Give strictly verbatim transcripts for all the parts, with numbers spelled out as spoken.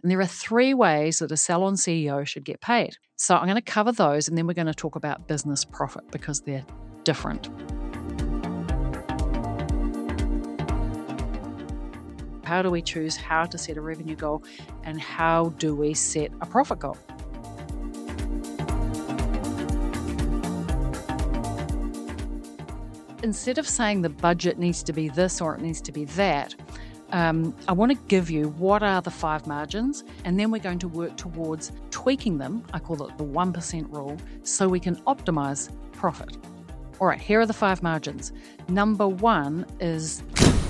And there are three ways that a salon C E O should get paid. So I'm going to cover those, and then we're going to talk about business profit because they're different. How do we choose how to set a revenue goal, and how do we set a profit goal? Instead of saying the budget needs to be this or it needs to be that, um, I want to give you what are the five margins, and then we're going to work towards tweaking them. I call it the one percent rule, so we can optimize profit. All right, here are the five margins. Number one is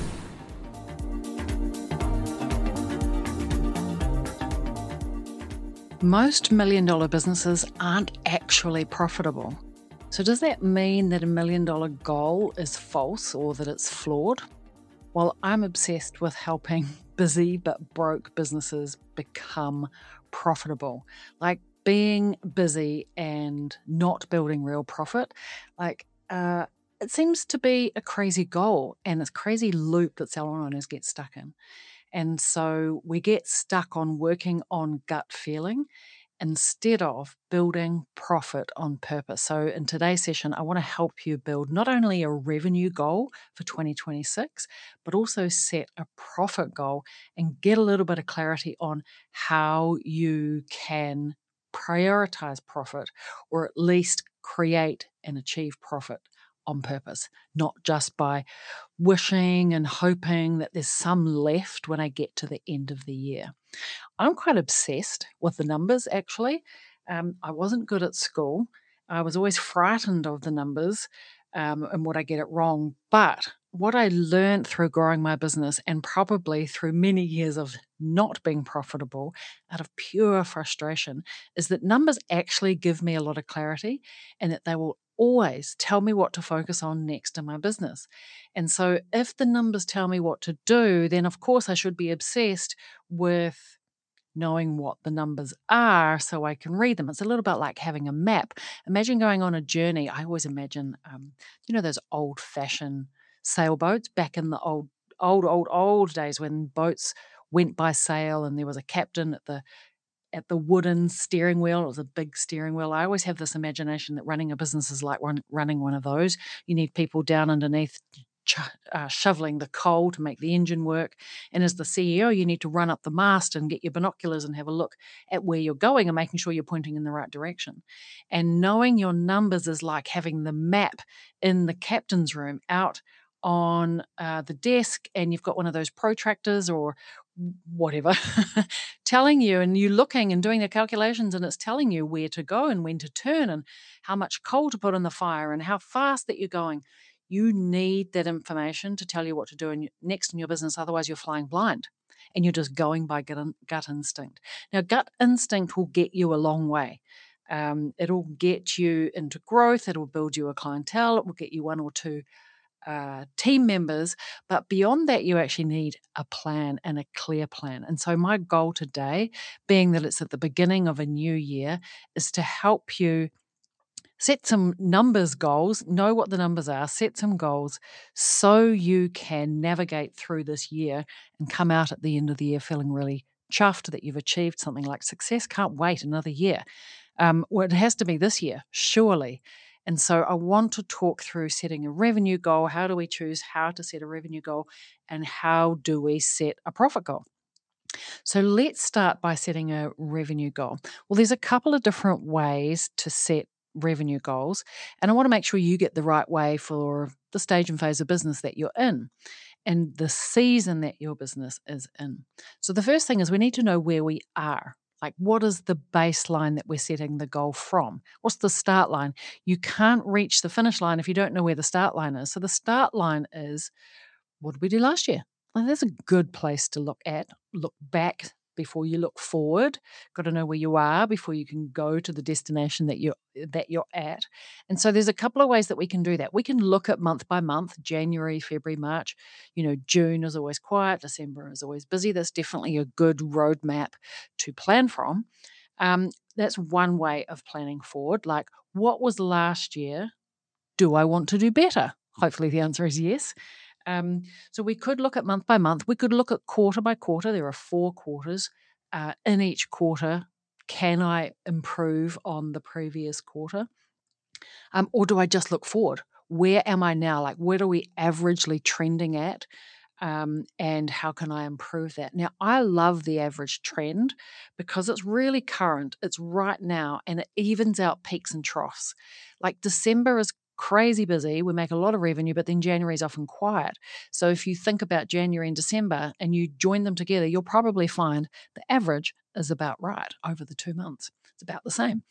most million dollar businesses aren't actually profitable. So does that mean that a million dollar goal is false or that it's flawed? Well, I'm obsessed with helping busy but broke businesses become profitable. Like being busy and not building real profit, like uh, it seems to be a crazy goal and a crazy loop that salon owners get stuck in. And so we get stuck on working on gut feeling instead of building profit on purpose. So in today's session, I want to help you build not only a revenue goal for twenty twenty-six, but also set a profit goal and get a little bit of clarity on how you can prioritize profit, or at least create and achieve profit on purpose, not just by wishing and hoping that there's some left when I get to the end of the year. I'm quite obsessed with the numbers, actually. Um, I wasn't good at school. I was always frightened of the numbers um, and would I get it wrong. But what I learned through growing my business, and probably through many years of not being profitable out of pure frustration, is that numbers actually give me a lot of clarity, and that they will always tell me what to focus on next in my business. And so if the numbers tell me what to do, then of course I should be obsessed with knowing what the numbers are so I can read them. It's a little bit like having a map. Imagine going on a journey. I always imagine, um, you know, those old-fashioned sailboats back in the old, old, old, old days when boats went by sail and there was a captain at the at the wooden steering wheel. It was a big steering wheel. I always have this imagination that running a business is like run, running one of those. You need people down underneath ch- uh, shoveling the coal to make the engine work. And as the C E O, you need to run up the mast and get your binoculars and have a look at where you're going and making sure you're pointing in the right direction. And knowing your numbers is like having the map in the captain's room out on uh, the desk, and you've got one of those protractors or whatever telling you, and you looking and doing the calculations, and it's telling you where to go and when to turn and how much coal to put in the fire and how fast that you're going. You need that information to tell you what to do in, next in your business. Otherwise you're flying blind and you're just going by gut, gut instinct. Now, gut instinct will get you a long way. Um, it'll get you into growth. It'll build you a clientele. It will get you one or two Uh, team members, but beyond that, you actually need a plan and a clear plan. And so my goal today, being that it's at the beginning of a new year, is to help you set some numbers goals, know what the numbers are, set some goals so you can navigate through this year and come out at the end of the year feeling really chuffed that you've achieved something like success. Can't wait another year. Um, well, it has to be this year, surely. And so I want to talk through setting a revenue goal. How do we choose how to set a revenue goal, and how do we set a profit goal? So let's start by setting a revenue goal. Well, there's a couple of different ways to set revenue goals, and I want to make sure you get the right way for the stage and phase of business that you're in and the season that your business is in. So the first thing is we need to know where we are. Like, what is the baseline that we're setting the goal from? What's the start line? You can't reach the finish line if you don't know where the start line is. So the start line is, what did we do last year? Well, that's a good place to look at. Look back before you look forward. Got to know where you are before you can go to the destination that you're that you're at. And so there's a couple of ways that we can do that. We can look at month by month, January, February, March. You know, June is always quiet. December is always busy. That's definitely a good roadmap to plan from. Um, that's one way of planning forward. Like, what was last year? Do I want to do better? Hopefully the answer is yes. Um, so we could look at month by month. We could look at quarter by quarter. There are four quarters uh, in each quarter, can I improve on the previous quarter? Um, or do I just look forward? Where am I now? Like, where are we averagely trending at? Um, and how can I improve that? Now, I love the average trend because it's really current, it's right now, and it evens out peaks and troughs. Like December is crazy busy, we make a lot of revenue, but then January is often quiet. So if you think about January and December and you join them together, you'll probably find the average is about right over the two months. It's about the same.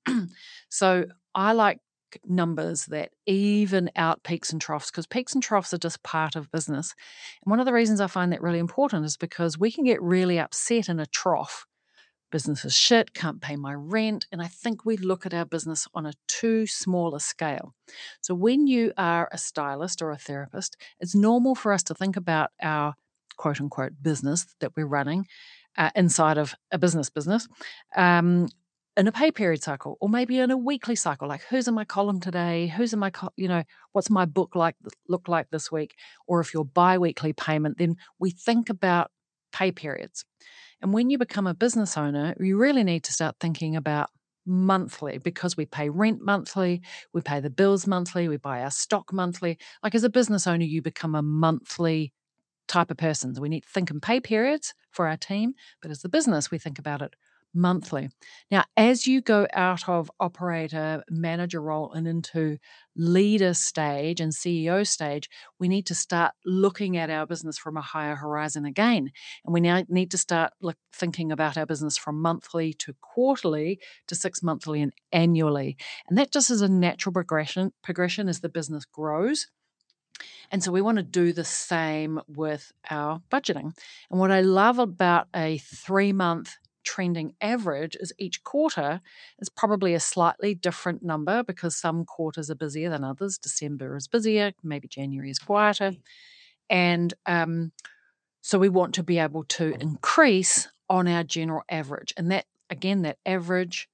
So I like numbers that even out peaks and troughs, because peaks and troughs are just part of business. And one of the reasons I find that really important is because we can get really upset in a trough. Business is shit, can't pay my rent. And I think we look at our business on a too small a scale. So when you are a stylist or a therapist, it's normal for us to think about our quote unquote business that we're running uh, inside of a business business. Um, in a pay period cycle, or maybe in a weekly cycle, like who's in my column today, who's in my, co- you know, what's my book like look like this week, or if you're bi-weekly payment, then we think about pay periods. And when you become a business owner, you really need to start thinking about monthly, because we pay rent monthly, we pay the bills monthly, we buy our stock monthly. Like as a business owner, you become a monthly type of person. So we need to think in pay periods for our team, but as a business, we think about it monthly. Now, as you go out of operator, manager role and into leader stage and C E O stage, we need to start looking at our business from a higher horizon again. And we now need to start look, thinking about our business from monthly to quarterly to six monthly and annually. And that just is a natural progression, progression as the business grows. And so we want to do the same with our budgeting. And what I love about a three month trending average is each quarter is probably a slightly different number, because some quarters are busier than others. December is busier, maybe January is quieter. And um, so we want to be able to increase on our general average. And that, again, that average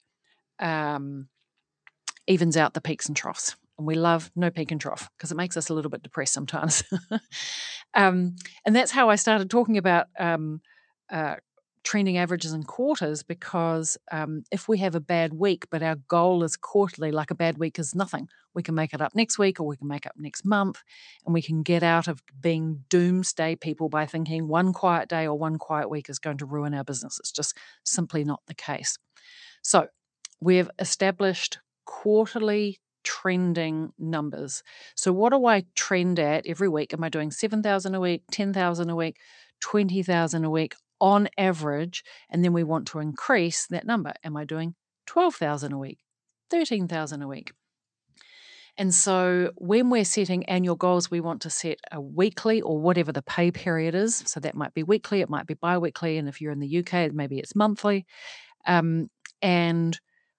um, evens out the peaks and troughs. And we love no peak and trough because it makes us a little bit depressed sometimes. um, and that's how I started talking about um, uh, trending averages and quarters, because um, if we have a bad week, but our goal is quarterly, like a bad week is nothing. We can make it up next week, or we can make up next month, and we can get out of being doomsday people by thinking one quiet day or one quiet week is going to ruin our business. It's just simply not the case. So we've established quarterly trending numbers. So what do I trend at every week? Am I doing seven thousand a week, ten thousand a week, twenty thousand a week on average? And then we want to increase that number. Am I doing twelve thousand a week, thirteen thousand a week? And so when we're setting annual goals, we want to set a weekly or whatever the pay period is. So that might be weekly, it might be bi-weekly. And if you're in the U K, maybe it's monthly. Um, and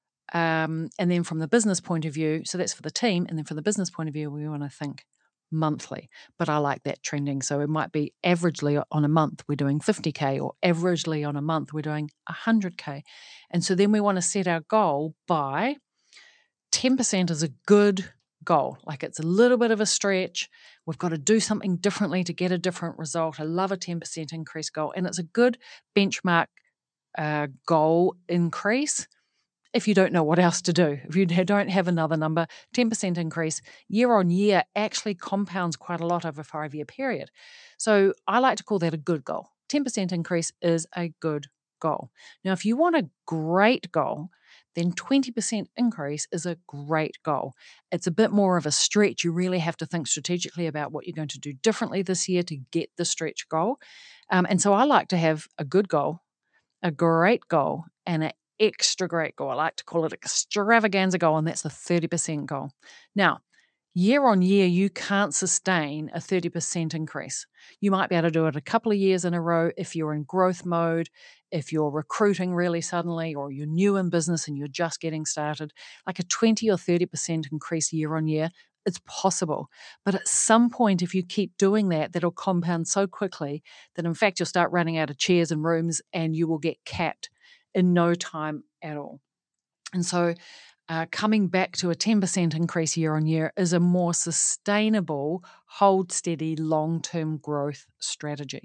Um, and then from the business point of view, so that's for the team. And then for the business point of view, we want to think monthly. But I like that trending. So it might be averagely on a month, we're doing fifty K, or averagely on a month, we're doing one hundred K. And so then we want to set our goal by ten percent is a good goal. Like it's a little bit of a stretch. We've got to do something differently to get a different result. I love a ten percent increase goal. And it's a good benchmark uh, goal increase. If you don't know what else to do, if you don't have another number, ten percent increase year on year actually compounds quite a lot over a five-year period. So I like to call that a good goal. ten percent increase is a good goal. Now, if you want a great goal, then twenty percent increase is a great goal. It's a bit more of a stretch. You really have to think strategically about what you're going to do differently this year to get the stretch goal. Um, and so I like to have a good goal, a great goal, and an extra great goal. I like to call it extravaganza goal, and that's the thirty percent goal. Now, year on year, you can't sustain a thirty percent increase. You might be able to do it a couple of years in a row if you're in growth mode, if you're recruiting really suddenly, or you're new in business and you're just getting started. Like a twenty or thirty percent increase year on year, it's possible. But at some point, if you keep doing that, that'll compound so quickly that in fact you'll start running out of chairs and rooms and you will get capped in no time at all. And so uh, coming back to a ten percent increase year on year is a more sustainable, hold steady, long-term growth strategy.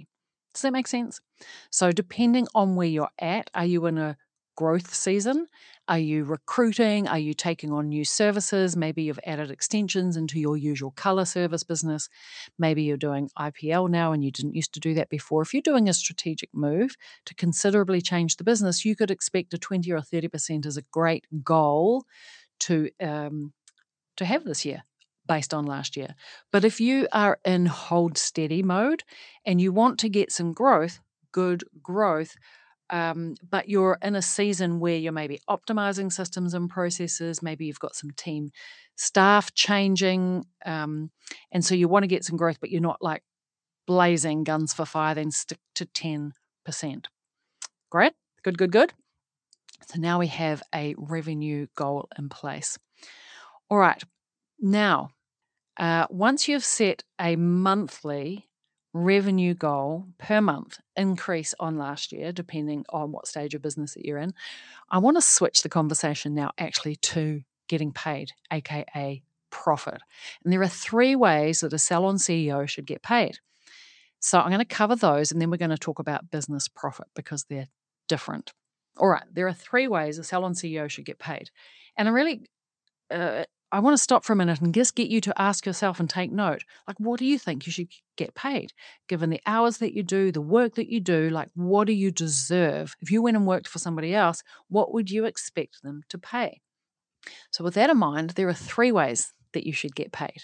Does that make sense? So depending on where you're at, are you in a growth season? Are you recruiting? Are you taking on new services? Maybe you've added extensions into your usual colour service business. Maybe you're doing I P L now and you didn't used to do that before. If you're doing a strategic move to considerably change the business, you could expect a twenty or thirty percent as a great goal to um, to have this year based on last year. But if you are in hold steady mode and you want to get some growth, good growth, um, but you're in a season where you're maybe optimizing systems and processes, maybe you've got some team staff changing, um, and so you want to get some growth, but you're not like blazing guns for fire, then stick to ten percent. Great, good, good, good. So now we have a revenue goal in place. All right, now, uh, once you've set a monthly revenue goal per month increase on last year, depending on what stage of business that you're in, I want to switch the conversation now actually to getting paid, aka profit. And there are three ways that a salon C E O should get paid. So I'm going to cover those and then we're going to talk about business profit because they're different. All right, there are three ways a salon C E O should get paid. And I really, uh, I want to stop for a minute and just get you to ask yourself and take note. Like, what do you think you should get paid? Given the hours that you do, the work that you do, like, what do you deserve? If you went and worked for somebody else, what would you expect them to pay? So with that in mind, there are three ways that you should get paid.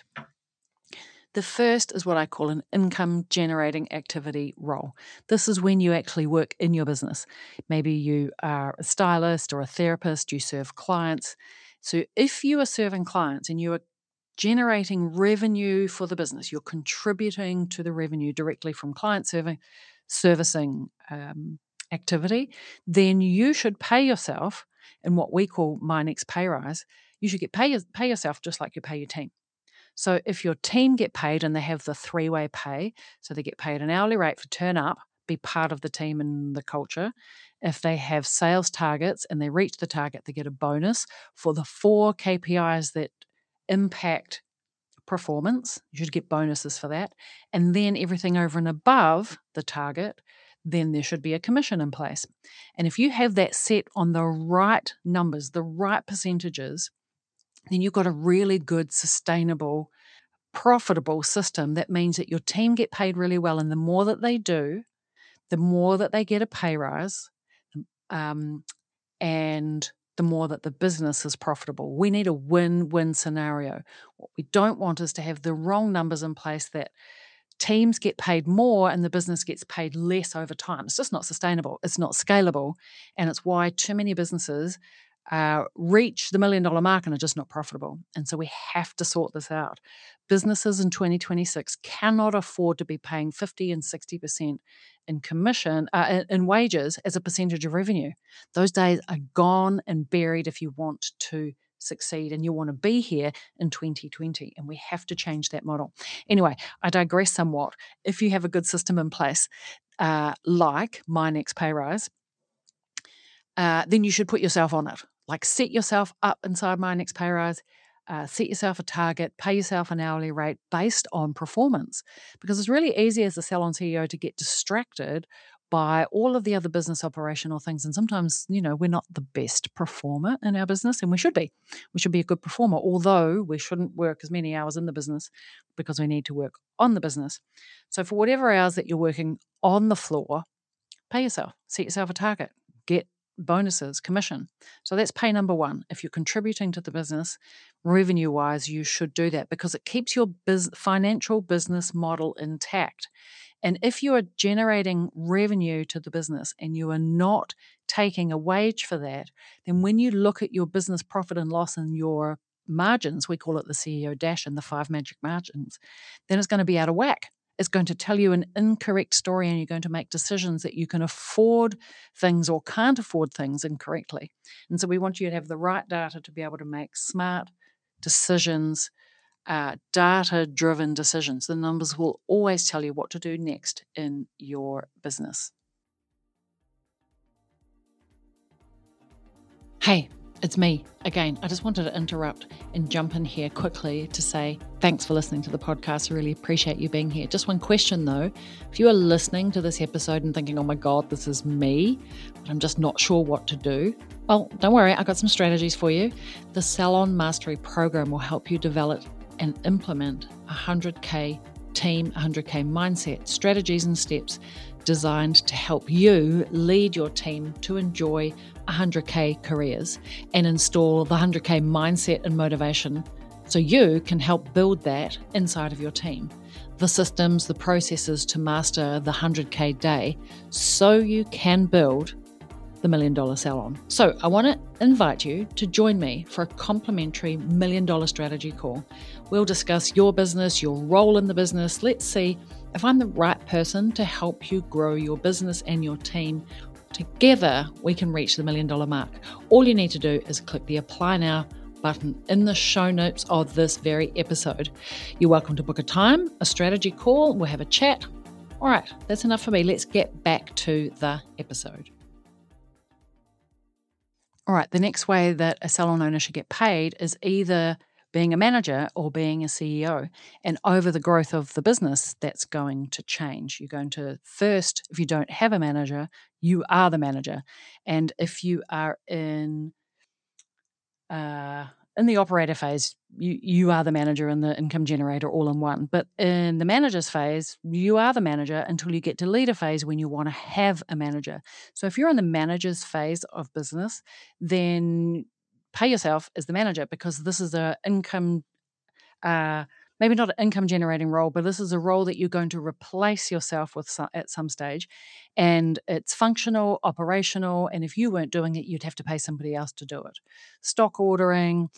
The first is what I call an income generating activity role. This is when you actually work in your business. Maybe you are a stylist or a therapist, you serve clients. So if you are serving clients and you are generating revenue for the business, you're contributing to the revenue directly from client serving, servicing um, activity, then you should pay yourself in what we call My Next Pay Rise. You should get pay, pay yourself just like you pay your team. So if your team get paid and they have the three-way pay, so they get paid an hourly rate for turn up, be part of the team and the culture. If they have sales targets and they reach the target, they get a bonus for the four K P Is that impact performance. You should get bonuses for that. And then everything over and above the target, then there should be a commission in place. And if you have that set on the right numbers, the right percentages, then you've got a really good, sustainable, profitable system that means that your team get paid really well. And the more that they do, the more that they get a pay rise, um, and the more that the business is profitable. We need a win-win scenario. What we don't want is to have the wrong numbers in place that teams get paid more and the business gets paid less over time. It's just not sustainable. It's not scalable. And it's why too many businesses uh, reach the million dollar mark and are just not profitable. And so we have to sort this out. Businesses in twenty twenty-six cannot afford to be paying fifty and sixty percent in commission, uh, in wages as a percentage of revenue. Those days are gone and buried if you want to succeed and you want to be here in twenty twenty. And we have to change that model. Anyway, I digress somewhat. If you have a good system in place, uh, like My Next Pay Rise, uh, then you should put yourself on it. Like set yourself up inside My Next Pay Rise, uh, set yourself a target, pay yourself an hourly rate based on performance. Because it's really easy as a salon C E O to get distracted by all of the other business operational things. And sometimes, you know, we're not the best performer in our business, and we should be. We should be a good performer, although we shouldn't work as many hours in the business because we need to work on the business. So for whatever hours that you're working on the floor, pay yourself, set yourself a target, get bonuses, commission. So that's pay number one. If you're contributing to the business, revenue-wise, you should do that because it keeps your biz- financial business model intact. And if you are generating revenue to the business and you are not taking a wage for that, then when you look at your business profit and loss and your margins, we call it the C E O dash and the five magic margins, then it's going to be out of whack. It's going to tell you an incorrect story and you're going to make decisions that you can afford things or can't afford things incorrectly. And so we want you to have the right data to be able to make smart decisions, uh, data-driven decisions. The numbers will always tell you what to do next in your business. Hey, It's me again. I just wanted to interrupt and jump in here quickly to say thanks for listening to the podcast. I really appreciate you being here. Just one question though. If you are listening to this episode and thinking, oh my God, this is me, but I'm just not sure what to do, well, don't worry. I've got some strategies for you. The Salon Mastery Program will help you develop and implement a one hundred K team, one hundred K mindset, strategies and steps designed to help you lead your team to enjoy one hundred K careers and install the one hundred K mindset and motivation so you can help build that inside of your team. The systems, the processes to master the one hundred K day so you can build the Million Dollar Salon. So I want to invite you to join me for a complimentary Million Dollar Strategy call. We'll discuss your business, your role in the business. Let's see if I'm the right person to help you grow your business and your team. Together, we can reach the million dollar mark. All you need to do is click the Apply Now button in the show notes of this very episode. You're welcome to book a time, a strategy call. We'll have a chat. All right, that's enough for me. Let's get back to the episode. All right, the next way that a salon owner should get paid is either being a manager or being a C E O. And over the growth of the business, that's going to change. You're going to first, if you don't have a manager, you are the manager. And if you are in uh, in the operator phase, you, you are the manager and the income generator all in one. But in the manager's phase, you are the manager until you get to leader phase when you want to have a manager. So if you're in the manager's phase of business, then pay yourself as the manager because this is an income, uh, maybe not an income generating role, but this is a role that you're going to replace yourself with some, at some stage. And it's functional, operational. And if you weren't doing it, you'd have to pay somebody else to do it. Stock ordering,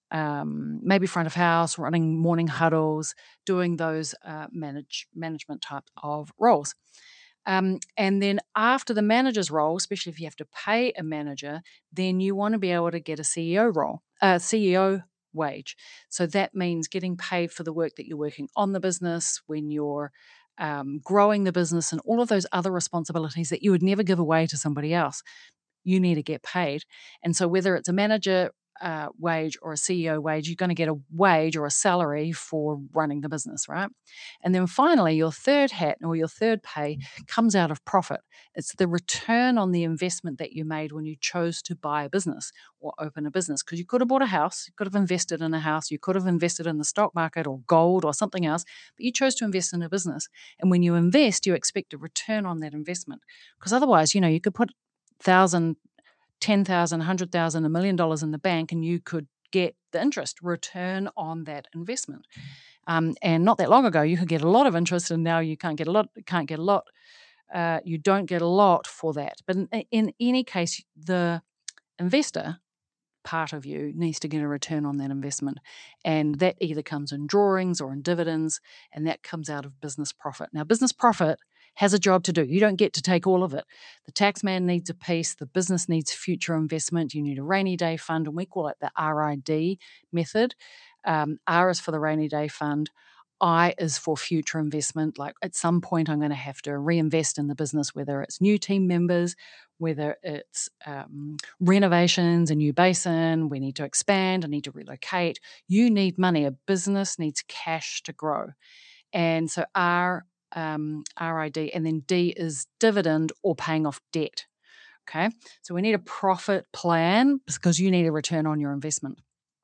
um, maybe front of house, running morning huddles, doing those uh, manage, management type of roles. Um, and then after the manager's role, especially if you have to pay a manager, then you want to be able to get a C E O role, a C E O wage. So that means getting paid for the work that you're working on the business, when you're um, growing the business and all of those other responsibilities that you would never give away to somebody else. You need to get paid. And so whether it's a manager uh, wage or a C E O wage, you're going to get a wage or a salary for running the business, right? And then finally, your third hat or your third pay comes out of profit. It's the return on the investment that you made when you chose to buy a business or open a business. Because you could have bought a house, you could have invested in a house, you could have invested in the stock market or gold or something else, but you chose to invest in a business. And when you invest, you expect a return on that investment. Because otherwise, you know, you could put thousand, ten thousand, a hundred thousand, a million dollars in the bank, and you could get the interest return on that investment. Um, and not that long ago, you could get a lot of interest, and now you can't get a lot. Can't get a lot. Uh, you don't get a lot for that. But in, in any case, the investor part of you needs to get a return on that investment, and that either comes in drawings or in dividends, and that comes out of business profit. Now, business profit has a job to do. You don't get to take all of it. The tax man needs a piece. The business needs future investment. You need a rainy day fund, and we call it the R I D method. Um, R is for the rainy day fund. I is for future investment. Like at some point, I'm going to have to reinvest in the business, whether it's new team members, whether it's um, renovations, a new basin, we need to expand, I need to relocate. You need money. A business needs cash to grow. And so R Um, R I D, and then D is dividend or paying off debt. Okay, so we need a profit plan because you need a return on your investment.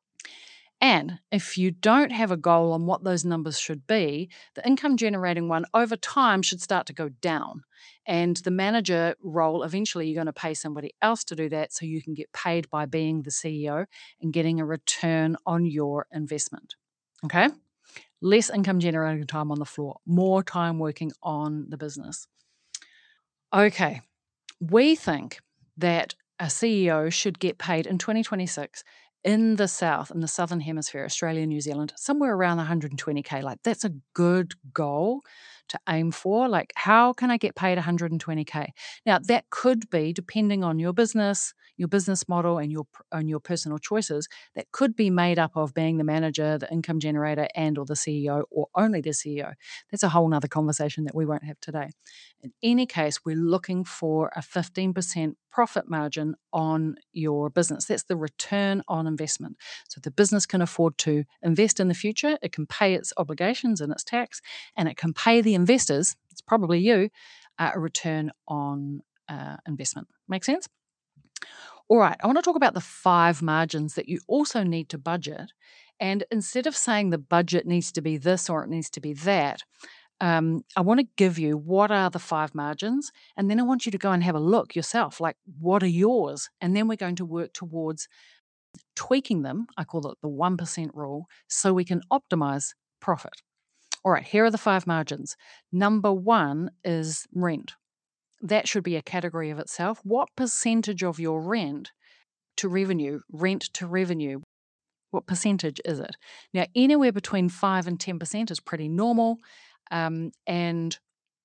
And if you don't have a goal on what those numbers should be, the income generating one over time should start to go down. And the manager role, eventually you're going to pay somebody else to do that so you can get paid by being the C E O and getting a return on your investment. Okay? Less income generating time on the floor, more time working on the business. Okay, we think that a C E O should get paid in twenty twenty-six in the South, in the Southern Hemisphere, Australia, New Zealand, somewhere around one hundred twenty K. Like that's a good goal to aim for. Like how can I get paid one hundred twenty K? Now that could be depending on your business, your business model and your and your personal choices that could be made up of being the manager, the income generator, and or the C E O, or only the C E O. That's a whole nother conversation that we won't have today. In any case, we're looking for a fifteen percent profit margin on your business. That's the return on investment. So the business can afford to invest in the future, it can pay its obligations and its tax, and it can pay the investors, it's probably you, uh, a return on uh, investment. Make sense? All right, I want to talk about the five margins that you also need to budget. And instead of saying the budget needs to be this or it needs to be that, um, I want to give you what are the five margins, and then I want you to go and have a look yourself, like what are yours? And then we're going to work towards tweaking them. I call it the one percent rule, so we can optimize profit. All right, here are the five margins. Number one is rent. That should be a category of itself. What percentage of your rent to revenue, rent to revenue, what percentage is it? Now, anywhere between five and ten percent is pretty normal. Um, and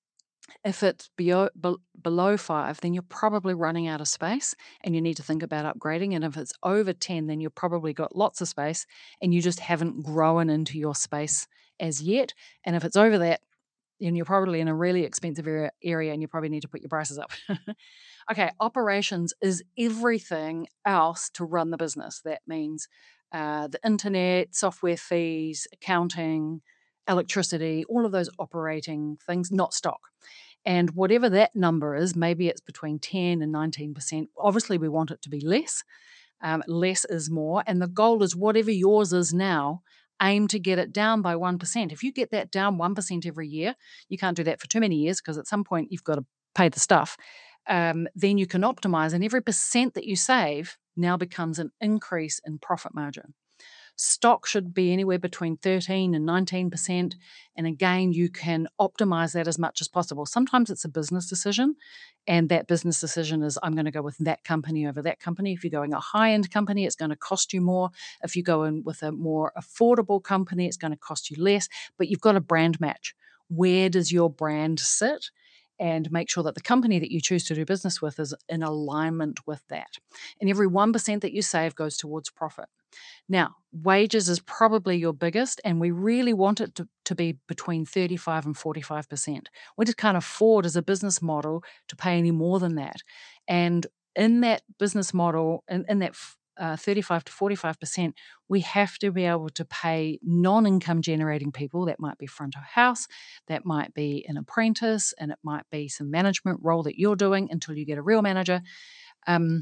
if it's below, below five, then you're probably running out of space and you need to think about upgrading. And if it's over ten, then you've probably got lots of space and you just haven't grown into your space as yet. And if it's over that, then you're probably in a really expensive area, area and you probably need to put your prices up. Okay, operations is everything else to run the business. That means uh, the internet, software fees, accounting, electricity, all of those operating things, not stock. And whatever that number is, maybe it's between ten and nineteen percent. Obviously, we want it to be less. Um, less is more. And the goal is whatever yours is now, aim to get it down by one percent. If you get that down one percent every year, you can't do that for too many years because at some point you've got to pay the stuff. Um, then you can optimize, and every percent that you save now becomes an increase in profit margin. Stock should be anywhere between thirteen and nineteen percent. And again, you can optimize that as much as possible. Sometimes it's a business decision, and that business decision is I'm going to go with that company over that company. If you're going a high-end company, it's going to cost you more. If you go in with a more affordable company, it's going to cost you less. But you've got a brand match. Where does your brand sit? And make sure that the company that you choose to do business with is in alignment with that. And every one percent that you save goes towards profit. Now, wages is probably your biggest, and we really want it to, to be between thirty-five and forty-five percent. We just can't afford as a business model to pay any more than that. And in that business model, in, in that uh, thirty-five to forty-five percent, we have to be able to pay non-income generating people. That might be front of house, that might be an apprentice, and it might be some management role that you're doing until you get a real manager. Um,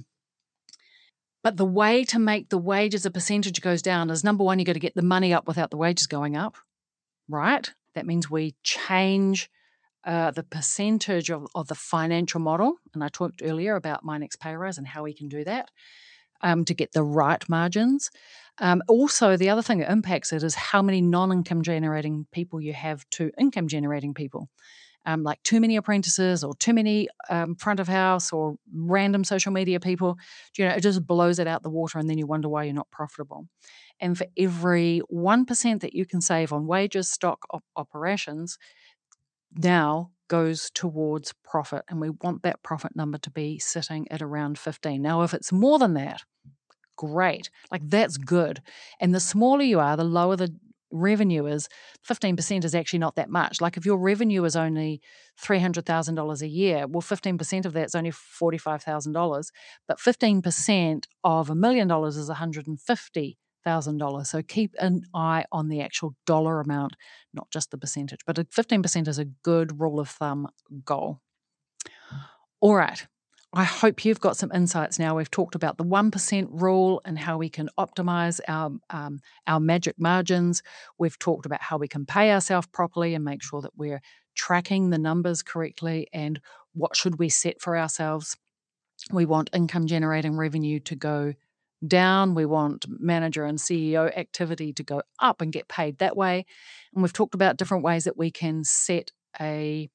But the way to make the wages a percentage goes down is, number one, you got to get the money up without the wages going up, right? That means we change uh, the percentage of, of the financial model. And I talked earlier about My Next Pay Rise and how we can do that um, to get the right margins. Um, also, the other thing that impacts it is how many non-income generating people you have to income generating people. Um, like too many apprentices or too many um, front of house or random social media people, you know, it just blows it out the water, and then you wonder why you're not profitable. And for every one percent that you can save on wages, stock, op- operations, now goes towards profit. And we want that profit number to be sitting at around fifteen. Now, if it's more than that, great. Like that's good. And the smaller you are, the lower the revenue is. fifteen percent is actually not that much. Like if your revenue is only three hundred thousand dollars a year, well, fifteen percent of that's only forty-five thousand dollars. But fifteen percent of a million dollars is one hundred fifty thousand dollars. So keep an eye on the actual dollar amount, not just the percentage. But fifteen percent is a good rule of thumb goal. All right. I hope you've got some insights now. We've talked about the one percent rule and how we can optimize our, um, our magic margins. We've talked about how we can pay ourselves properly and make sure that we're tracking the numbers correctly, and what should we set for ourselves. We want income generating revenue to go down. We want manager and C E O activity to go up and get paid that way. And we've talked about different ways that we can set a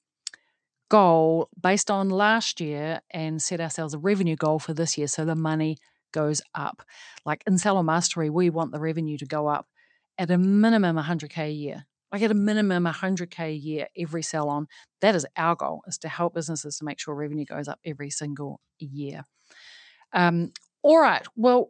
goal based on last year and set ourselves a revenue goal for this year so the money goes up. Like in Seller Mastery, we want the revenue to go up at a minimum one hundred K a year. Like at a minimum one hundred K a year every salon. That is our goal, is to help businesses to make sure revenue goes up every single year. Um, All right. Well,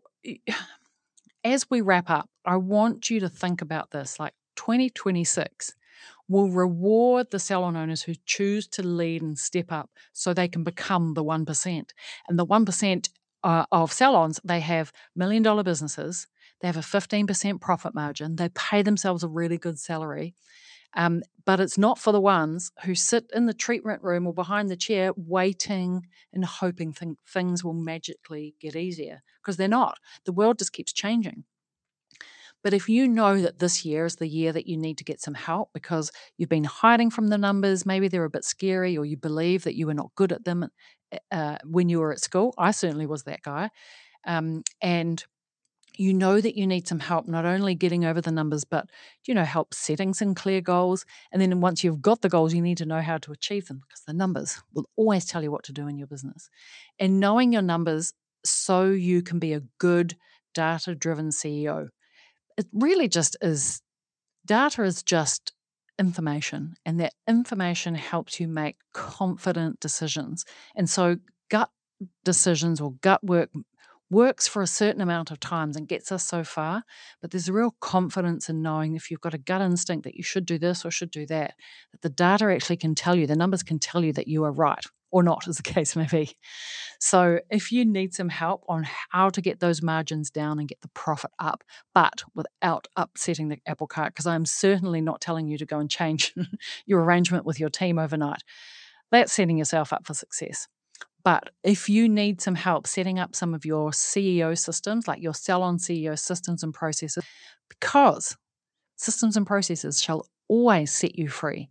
as we wrap up, I want you to think about this. Like twenty twenty-six will reward the salon owners who choose to lead and step up so they can become the one percent. And the one percent uh, of salons, they have million dollar businesses. They have a fifteen percent profit margin. They pay themselves a really good salary. Um, but it's not for the ones who sit in the treatment room or behind the chair waiting and hoping th- things will magically get easier, because they're not. The world just keeps changing. But if you know that this year is the year that you need to get some help because you've been hiding from the numbers, maybe they're a bit scary, or you believe that you were not good at them uh, when you were at school. I certainly was that guy. Um, and you know that you need some help, not only getting over the numbers, but, you know, help setting some clear goals. And then once you've got the goals, you need to know how to achieve them, because the numbers will always tell you what to do in your business. And knowing your numbers so you can be a good data-driven C E O. It really just is, data is just information, and that information helps you make confident decisions. And so gut decisions or gut work works for a certain amount of times and gets us so far, but there's a real confidence in knowing if you've got a gut instinct that you should do this or should do that, that the data actually can tell you, the numbers can tell you that you are right or not, as the case may be. So if you need some help on how to get those margins down and get the profit up, but without upsetting the apple cart, because I'm certainly not telling you to go and change your arrangement with your team overnight, that's setting yourself up for success. But if you need some help setting up some of your C E O systems, like your salon C E O systems and processes, because systems and processes shall always set you free.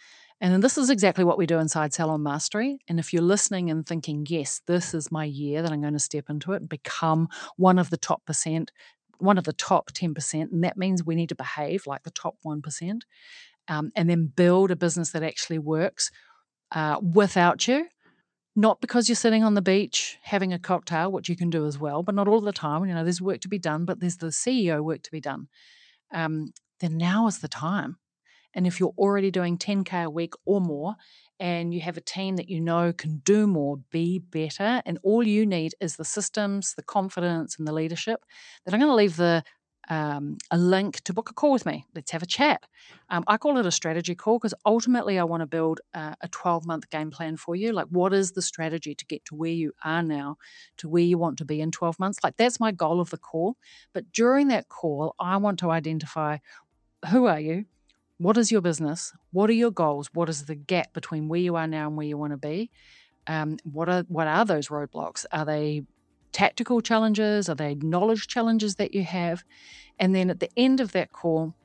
And this is exactly what we do inside Salon Mastery. And if you're listening and thinking, yes, this is my year that I'm going to step into it and become one of the top percent, one of the top ten percent, and that means we need to behave like the top one percent, um, and then build a business that actually works uh, without you. Not because you're sitting on the beach having a cocktail, which you can do as well, but not all the time. You know, there's work to be done, but there's the C E O work to be done. Um, then now is the time. And if you're already doing ten K a week or more, and you have a team that you know can do more, be better, and all you need is the systems, the confidence, and the leadership, then I'm going to leave the um, a link to book a call with me. Let's have a chat. Um, I call it a strategy call because ultimately I want to build uh, a twelve-month game plan for you. Like, what is the strategy to get to where you are now, to where you want to be in twelve months? Like, that's my goal of the call. But during that call, I want to identify, who are you? What is your business? What are your goals? What is the gap between where you are now and where you want to be? Um, what are what are those roadblocks? Are they tactical challenges? Are they knowledge challenges that you have? And then at the end of that call,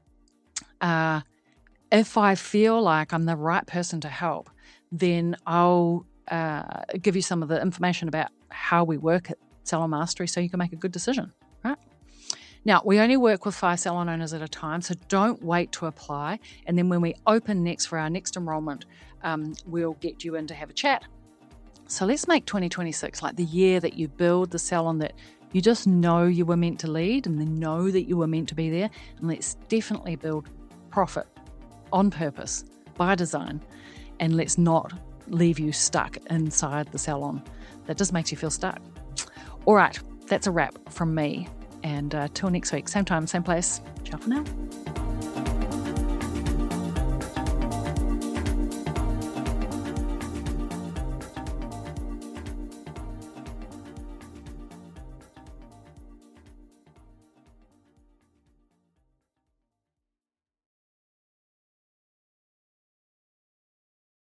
uh, if I feel like I'm the right person to help, then I'll uh, give you some of the information about how we work at Salon Mastery so you can make a good decision, right? Now, we only work with five salon owners at a time, so don't wait to apply. And then when we open next for our next enrollment, um, we'll get you in to have a chat. So let's make twenty twenty-six like the year that you build the salon that you just know you were meant to lead and then know that you were meant to be there. And let's definitely build profit on purpose, by design. And let's not leave you stuck inside the salon. That just makes you feel stuck. All right, that's a wrap from me. And uh, till next week, same time, same place. Ciao for now.